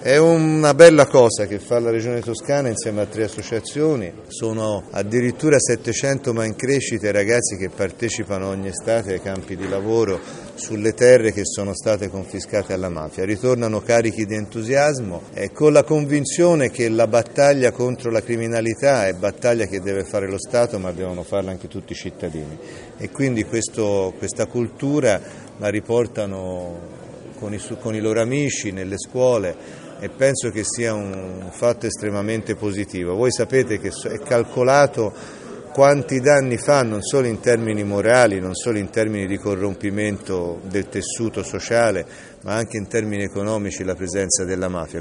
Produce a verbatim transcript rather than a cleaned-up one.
È una bella cosa che fa la Regione Toscana insieme a tre associazioni, sono addirittura settecento ma in crescita i ragazzi che partecipano ogni estate ai campi di lavoro sulle terre che sono state confiscate alla mafia, ritornano carichi di entusiasmo e con la convinzione che la battaglia contro la criminalità è battaglia che deve fare lo Stato ma devono farla anche tutti i cittadini e quindi questo, questa cultura la riportano con i, con i loro amici nelle scuole e penso che sia un fatto estremamente positivo. Voi sapete che è calcolato quanti danni fa non solo in termini morali, non solo in termini di corrompimento del tessuto sociale, ma anche in termini economici la presenza della mafia.